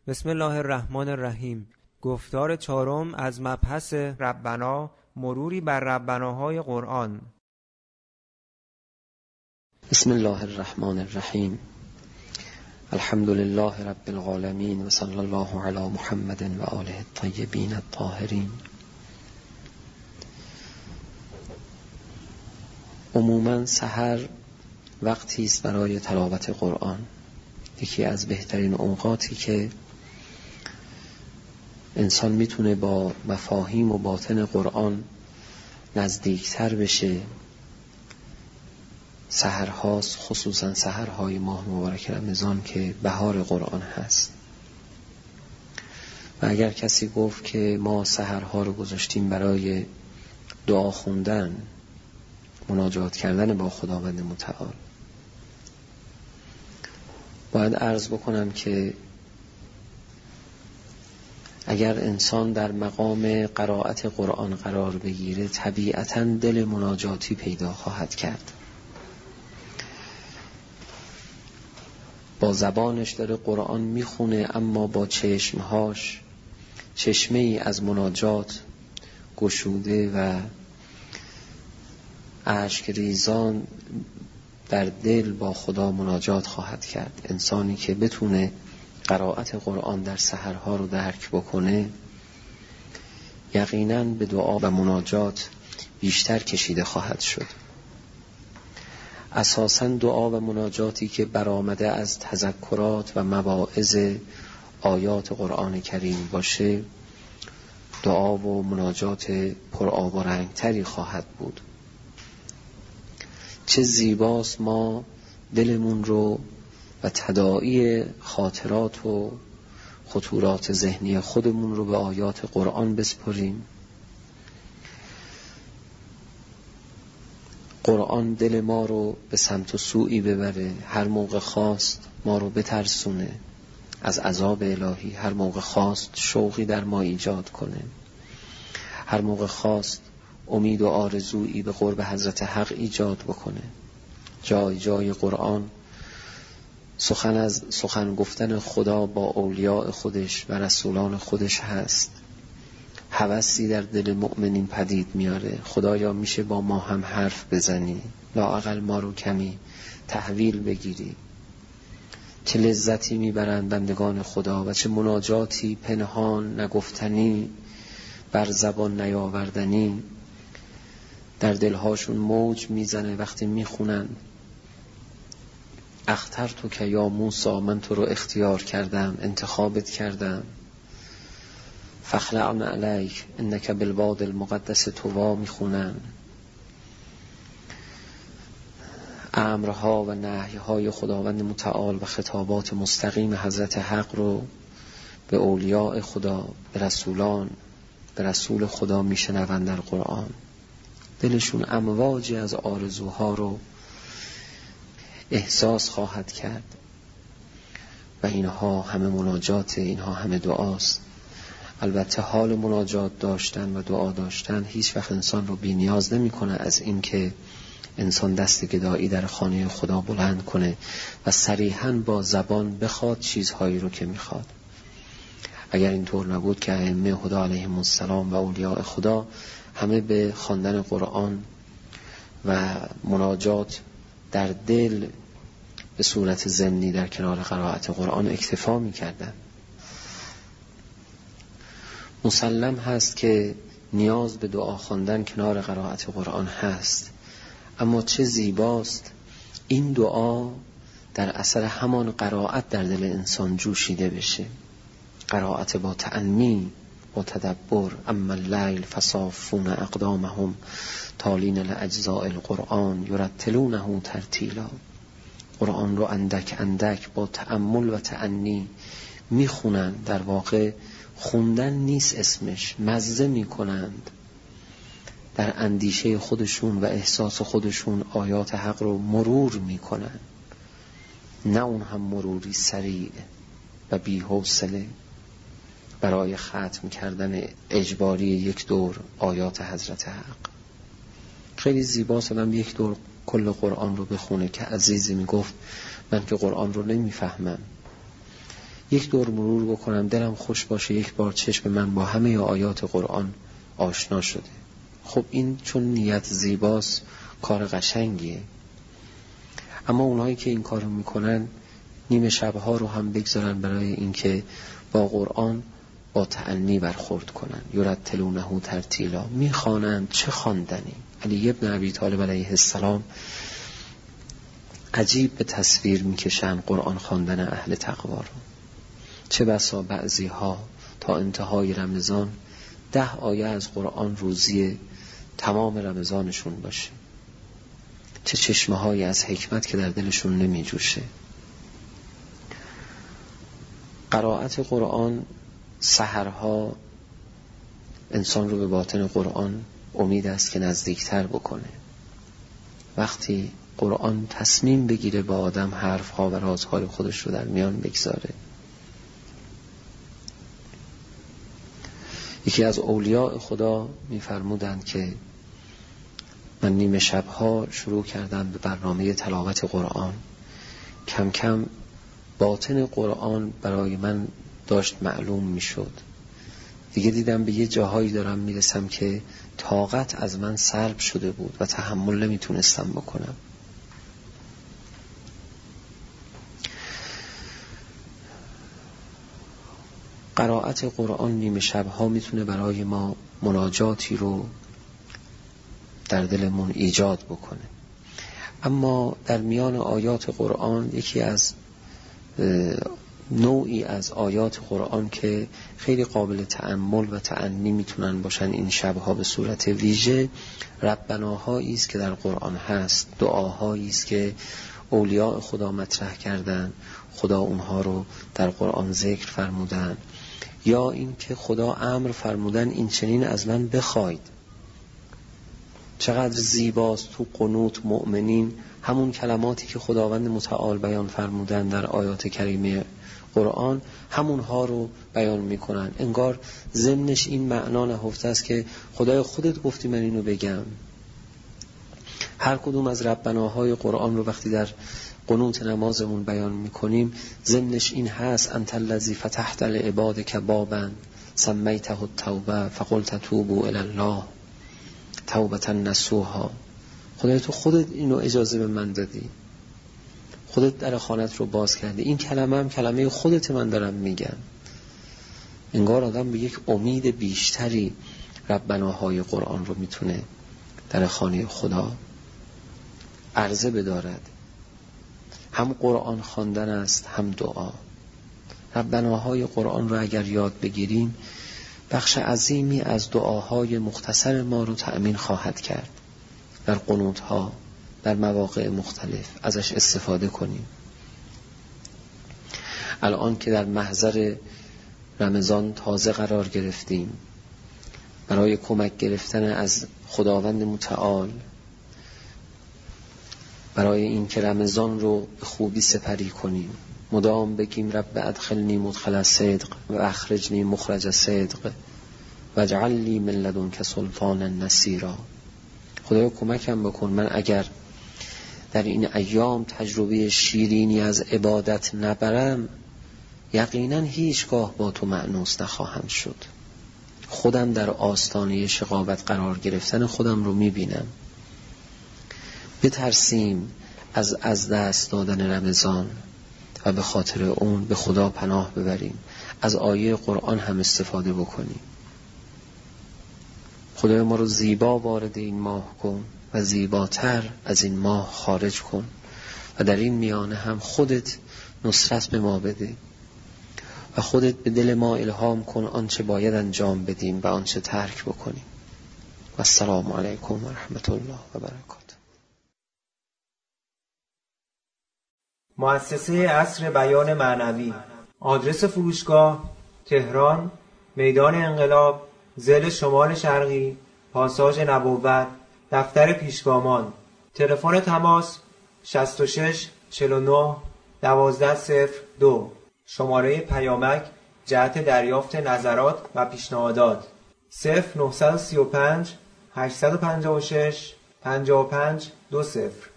بسم الله الرحمن الرحیم. گفتار چهارم از مبحث ربنا، مروری بر ربناهای قرآن. بسم الله الرحمن الرحیم. الحمد لله رب العالمین و صلی الله علی محمد و آله الطیبین الطاهرین. عموماً سحر وقتی است برای تلاوت قرآن، یکی از بهترین اوقاتی که انسان میتونه با مفاهیم و باطن قرآن نزدیکتر بشه. سحرهاست، خصوصا سحرهای ماه مبارک رمضان که بهار قرآن هست. و اگر کسی گفت که ما سحرها رو گذاشتیم برای دعا خوندن، مناجات کردن با خداوند متعال، باید عرض بکنم که اگر انسان در مقام قرائت قرآن قرار بگیره، طبیعتاً دل مناجاتی پیدا خواهد کرد. با زبانش داره قرآن میخونه، اما با چشمهاش چشمه ای از مناجات گشوده و اشک ریزان در دل با خدا مناجات خواهد کرد. انسانی که بتونه قرائت قرآن در سحرها رو درک بکنه، یقیناً به دعا و مناجات بیشتر کشیده خواهد شد. اساساً دعا و مناجاتی که برآمده از تذکرات و مواعظ آیات قرآن کریم باشه، دعا و مناجات پرآب و رنگتری خواهد بود. چه زیباست ما دلمون رو و تداعی خاطرات و خطورات ذهنی خودمون رو به آیات قرآن بسپریم. قرآن دل ما رو به سمت و سوی ببره، هر موقع خواست ما رو بترسونه از عذاب الهی، هر موقع خواست شوقی در ما ایجاد کنه، هر موقع خواست امید و آرزویی به قرب حضرت حق ایجاد بکنه. جای جای قرآن سخن از سخن گفتن خدا با اولیاء خودش و رسولان خودش هست. هوسی در دل مؤمنین پدید میاره. خدایا میشه با ما هم حرف بزنی، لااقل ما رو کمی تحویل بگیری. چه لذتی میبرند بندگان خدا و چه مناجاتی پنهان نگفتنی، بر زبان نیاوردنی در دلهاشون موج میزنه وقتی میخونن اخترتو که یا موسی، من تو رو اختیار کردم، انتخابت کردم، فخلعنا علیک انک بالواد المقدس طوی میخونن. امرها و نهیهای خداوند متعال و خطابات مستقیم حضرت حق رو به اولیاء خدا، به رسولان، به رسول خدا میشنوند در قرآن. دلشون امواجی از آرزوها رو احساس خواهد کرد و اینها همه مناجات، اینها همه دعاست. البته حال مناجات داشتن و دعا داشتن هیچ وقت انسان رو بی نیاز نمی کنه از این که انسان دست گدایی در خانه خدا بلند کنه و صریحاً با زبان بخواد چیزهایی رو که میخواد. اگر اینطور نبود که ائمه هدی علیهم السلام و اولیاء خدا همه به خواندن قرآن و مناجات در دل به صورت ضمنی در کنار قرائت قرآن اکتفا می‌کردند. مسلم هست که نیاز به دعا خواندن کنار قرائت قرآن هست، اما چه زیباست این دعا در اثر همان قرائت در دل انسان جوشیده بشه. قرائت با تأنی، با تدبر. اما اللیل فصافون اقدامهم تالین لاجزاء القرآن یرتلونه ترتیلا. قرآن رو اندک اندک با تأمل و تأنی میخونن. در واقع خوندن نیست اسمش، مزه میکنند. در اندیشه خودشون و احساس خودشون آیات حق رو مرور میکنن، نه اون هم مروری سریع و بی‌حوصله برای ختم کردن اجباری یک دور آیات حضرت حق. خیلی زیباست آدم یک دور کل قرآن رو بخونه. که عزیزی میگفت من که قرآن رو نمیفهمم، یک دور مرور بکنم دلم خوش باشه، یک بار چشم من با همه آیات قرآن آشنا شده. خب این چون نیت زیباست کار قشنگیه. اما اونهایی که این کارو میکنن نیمه شبها رو هم بگذارن برای اینکه با قرآن با تأنی برخورد کنن. یرتلونه ترتیلا، میخوانند چه خواندنی. علی ابن ابی طالب علیه السلام عجیب به تصویر میکشن قرآن خواندن اهل تقوا رو. چه بسا بعضی ها تا انتهای رمضان 10 آیه از قرآن روزی تمام رمضانشون باشه. چه چشمه هایی از حکمت که در دلشون نمی جوشه. قرائت قرآن سحرها انسان رو به باطن قرآن امید است که نزدیکتر بکنه. وقتی قرآن تصمیم بگیره با آدم حرفها و رازهای خودش رو در میان بگذاره. یکی از اولیاء خدا می‌فرمودند که من نیمه شبها شروع کردم به برنامه تلاوت قرآن. کم کم باطن قرآن برای من داشت معلوم میشد. دیگه دیدم به یه جاهایی دارم میرسم که طاقت از من سلب شده بود و تحمل نمیتونستم بکنم. قرائت قرآن نیمه شبها میتونه برای ما مناجاتی رو در دلمون ایجاد بکنه. اما در میان آیات قرآن یکی از نوعی از آیات قرآن که خیلی قابل تأمل و تأنی میتونن باشن این شبها به صورت ویژه، ربناهایی است که در قرآن هست، دعاهایی است که اولیاء خدا مطرح کردن، خدا اونها رو در قرآن ذکر فرمودن، یا این که خدا امر فرمودن این چنین از من بخواید. چقدر زیباست تو قنوت مؤمنین همون کلماتی که خداوند متعال بیان فرمودن در آیات کریمه قرآن، همونها رو بیان میکنن. انگار ضمنش این معنا نهفته است که خدای خودت گفتی من اینو بگم. هر کدوم از ربناهای قرآن رو وقتی در قنوت نمازمون بیان میکنیم ضمنش این هست: انت الذی فتحت لعبادک بابا سمیته التوبه فقلت توبوا الی الله توبة نصوحا. خدای تو خودت اینو اجازه به من دادی، خودت در خانت رو باز کردی. این کلمه هم کلمه خودت من دارم میگم. انگار آدم به یک امید بیشتری ربناهای قرآن رو میتونه در خانه خدا عرضه بدارد. هم قرآن خواندن است هم دعا. ربناهای قرآن رو اگر یاد بگیریم بخش عظیمی از دعاهای مختصر ما رو تأمین خواهد کرد. در قنوت‌ها در مواقع مختلف ازش استفاده کنیم. الان که در محضر رمضان تازه قرار گرفتیم، برای کمک گرفتن از خداوند متعال، برای این که رمضان رو به خوبی سپری کنیم، مدام بگیم رب ادخلنی مدخل صدق و اخرجنی مخرج صدق واجعل لی من لدنک سلطانا نصیرا. خدایا کمکم بکن من اگر در این ایام تجربه شیرینی از عبادت نبرم یقینا هیچگاه با تو مأنوس نخواهم شد. خودم در آستانه شقاوت قرار گرفتن خودم رو میبینم. بترسیم از دست دادن رمضان و به خاطر اون به خدا پناه ببریم. از آیه قرآن هم استفاده بکنیم. خدای ما رو زیبا وارد این ماه کن و زیباتر از این ماه خارج کن و در این میانه هم خودت نصرت به ما بده و خودت به دل ما الهام کن آنچه باید انجام بدیم و آنچه ترک بکنیم. و السلام علیکم و رحمت الله و برکاته. مؤسسه عصر بیان معنوی. آدرس فروشگاه: تهران، میدان انقلاب، ضلع شمال شرقی، پاساژ نبوت، دفتر پیشگامان. تلفن تماس 66 49 1202. شماره پیامک جهت دریافت نظرات و پیشنهادات 0935 856 55 20.